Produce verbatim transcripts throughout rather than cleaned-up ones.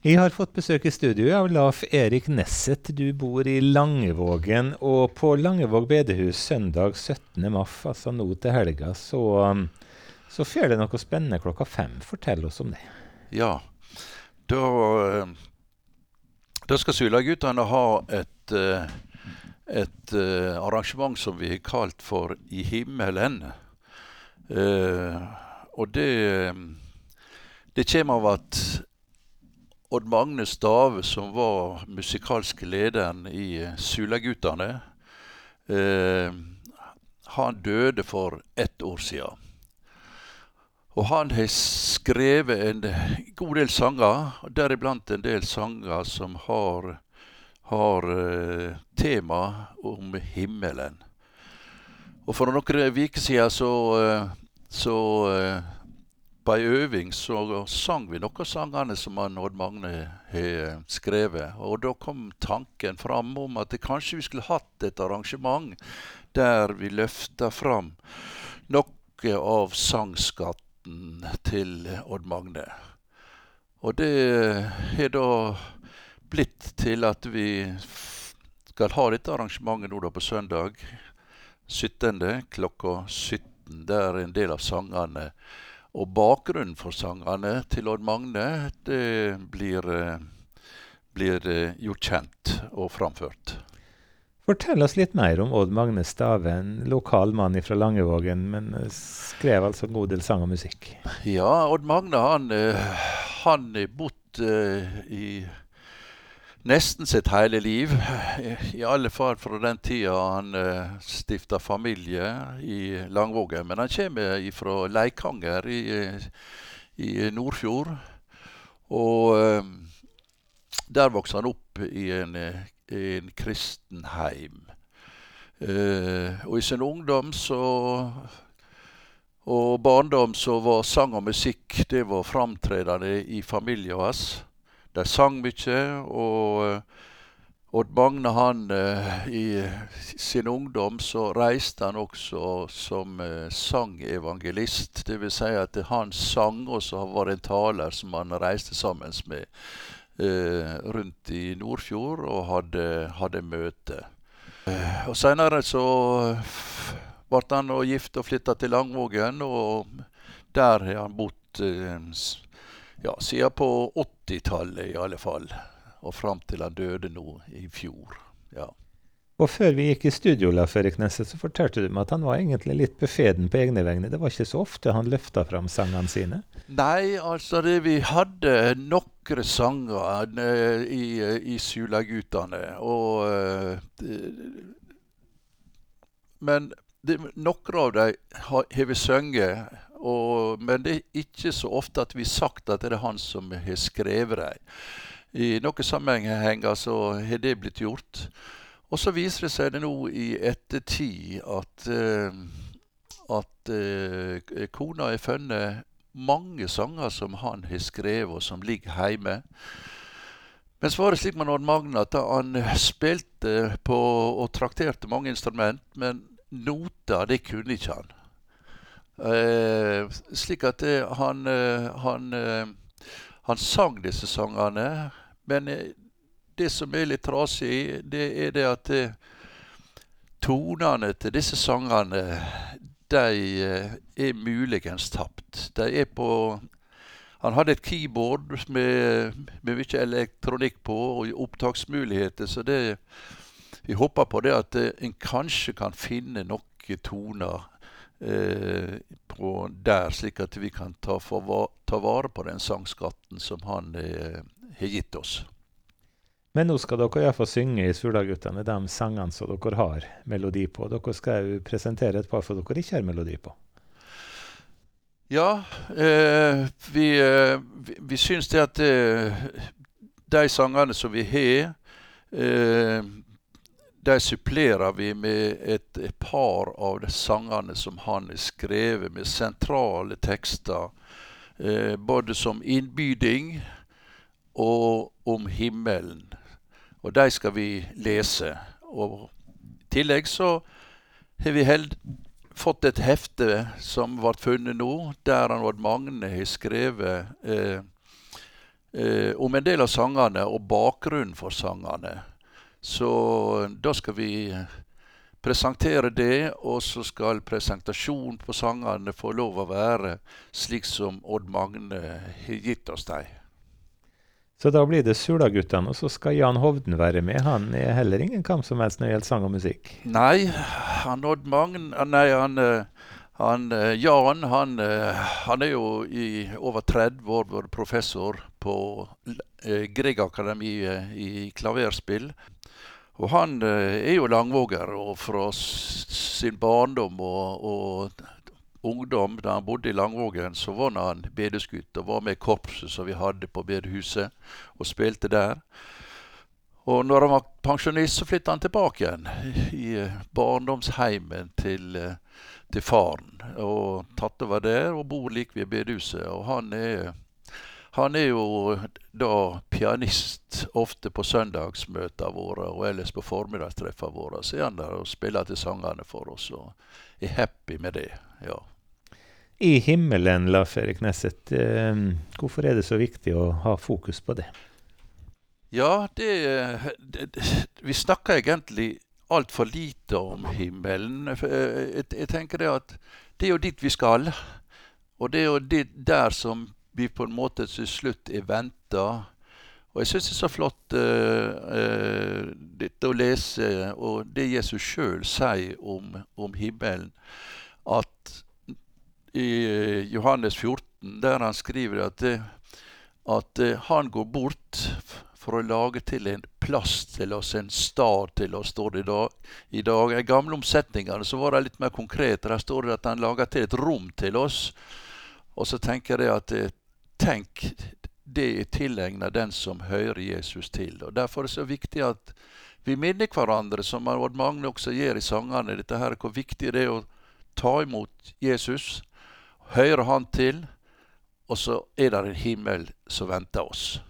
Jeg har fått besøk i studio av Laf Erik Nesset. Du bor i Langevågen, og på Langevåg bedehus søndag syttende mars, altså nå til helga, så, um, så fer det noe spennende klokka fem. Fortell oss om det. Ja, da, eh, da skal Sulaguttene ha et, eh, et eh, arrangement som vi har kalt for I himmelen. Eh, og det, det kommer av at Odd Magne Stave, som var musikalske lederen i Sulaguttene, eh, han døde for ett år siden. Og han har skrevet en god del sanger, og deriblant en del sanger som har, har eh, tema om himmelen. Og for noen uker siden så, eh, så eh, på ei øving så sang vi noen av sangene som han Odd Magne har skrevet. Og da kom tanken fram om at det kanskje vi skulle hatt et arrangement der vi løfta fram noe av sangskatten til Odd Magne. Og det har da blitt til at vi skal ha dette arrangementet nå da på søndag syttende klokka sytten, der en del av sangene og bakgrunnen for sangene til Odd Magne, det blir, blir gjort kjent og framført. Fortell oss litt mer om Odd Magne Stave, en lokal mann fra Langevågen, men skrev altså en god del sang og musikk. Ja, Odd Magne, han, han har bodd i nesten sitt hele liv, i alle fall fra den tida han uh, stifta familie i Langvågen. Men han kommer fra Leikanger i, i Nordfjord, og uh, der vokste han opp i en, en kristen heim. Uh, og i sin ungdom så, og barndom så var sang og musikk, det var framtredende i familien hans. De sang mye, og Odd Magne, han i sin ungdom så reiste han også som sangevangelist. Det vil si at han sang, og så var det en taler som han reiste sammen med eh, rundt i Nordfjord og hadde, hadde møte. Eh, og senere så ble han og gift og flyttet til Langvågen, og der har han bodd eh, Ja, siden på åttitallet i alle fall, og frem til han døde nå i fjor, ja. Og før vi gikk i studio, Laf Erik Nesset, så fortalte du meg at han var egentlig litt befeden på egne vegne. Det var ikke så ofte han løfta fram sangene sine. Nei, altså det, vi hadde nokre sanger uh, i, i Sulaguttene, og uh, men det, nokre av dem har, har vi sønget. Og, men det er ikke så ofte at vi har sagt at det er han som har skrevet dem. I noen sammenhenger så har det blitt gjort. Og så viser det seg det nå i ettertid at, uh, at uh, kona har funnet mange sanger som han har skrevet og som ligger hjemme. Men så var det slik med Odd Magne at han spilte på og trakterte mange instrument, men noter, det kunne ikke han. Uh, slik at det, han, uh, han, uh, han sang disse sangene, men uh, det som er litt trasig, det er det at uh, tonene til disse sangene, de uh, er muligens tapt. De er på, han hadde et keyboard med, med mye elektronikk på og opptaksmuligheter, så det, vi håper på det at uh, en kanskje kan finne noen toner Eh, på der, slik at vi kan ta, va ta vare på den sangskatten som han eh, har gitt oss. Men nå skal dere i hvert fall synge i Sulaguttene de sangene som dere har melodi på. Dere skal jo presentere et par for dere ikke har melodi på. Ja, eh, vi, eh, vi, vi syns det at eh, de sangene som vi har, eh, de supplerer vi med et, et par av de sangene som han har skrevet med sentrale tekster, eh, både som innbyding og om himmelen. Og de skal vi lese. Og i tillegg så har vi held, fått et hefte som ble funnet nå, der han Odd Magne har skrevet eh, eh, om en del av sangene og bakgrunnen for sangene. Så da skal vi presentere det, og så skal presentasjonen på sangene få lov å være slik som Odd Magne har gitt oss dem. Så da blir det Sulaguttene, og så skal Jan Hovden være med. Han er heller ingen kam som helst når det gjelder sang og musikk. Nei, han Odd Magne, nei, han, han Jan, han, han er jo i over tretti år vært professor på Griegakademiet i klaverspill. Og han er jo langvåger, og fra sin barndom og, og ungdom, da han bodde i Langvågen, så var han bedeskutt og var med i korpset som vi hadde på bedehuset, og spilte der. Og når han var pensjonist, så flyttet han tilbake igjen i barndomsheimen til, til faren, og tatt over der og bor like ved bedehuset. Og han er, han er jo da pianist ofte på søndagsmøter våre, og ellers på formiddagstreffene våre. Så er han der og spiller til sangene for oss, og er happy med det, ja. I himmelen, Lars Erik Nesset, eh, hvorfor er det så viktig å ha fokus på det? Ja, det, det, det vi snakker egentlig alt for lite om himmelen. Jeg, jeg tenker det at det er jo dit vi skal, og det er jo dit der som vi på en måte til slutt er ventet. Og jeg synes det er så flott uh, uh, dette å lese, og det Jesus selv sier om, om himmelen, at i Johannes fjorten, der han skriver at, det, at uh, han går bort for å lage til en plass til oss, en stad til oss, står det i dag. I dag. I gamle omsetningene så var det litt mer konkret. Der står det at han lager til et rom til oss. Og så tenker jeg at uh, tenk, det er tilegnet den som hører Jesus til. Og derfor er det så viktig at vi minner hverandre, som Odd Magne også gjør i sangene, dette her, hvor viktig det er å ta imot Jesus, høre han til, og så er det en himmel som venter oss.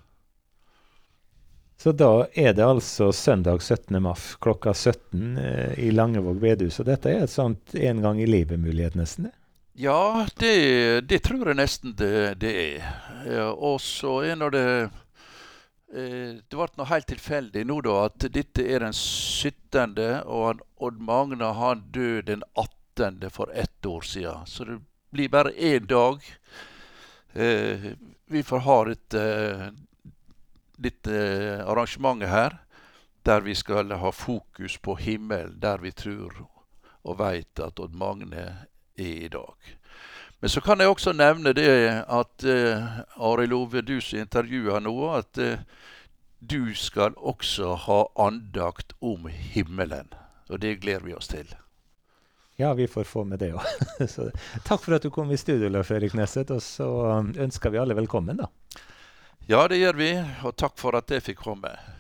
Så da er det altså søndag syttende mars klokka sytten eh, i Langevåg bedehus, og dette er et sånt en gang i livet mulighet nesten det? Ja, det, det tror jeg nesten det, det er. Ja, og så er når det eh, det ble noe helt tilfeldig nå da, at dette er den syttende, og han, Odd Magne han døde den attende for ett år siden. Så det blir bare en dag. Eh, vi får ha dette, dette arrangementet her, der vi skal ha fokus på himmelen, der vi tror og vet at Odd Magne er i dag. Men så kan jeg også nevne det at uh, Arild Ove, du som intervjuer nå, at uh, du skal også ha andakt om himmelen. Og det gleder vi oss til. Ja, vi får få med det også. Takk for at du kom i studio, Lars Erik Nesset, og så ønsker vi alle velkommen da. Ja, det gjør vi, og takk for at jeg fikk komme.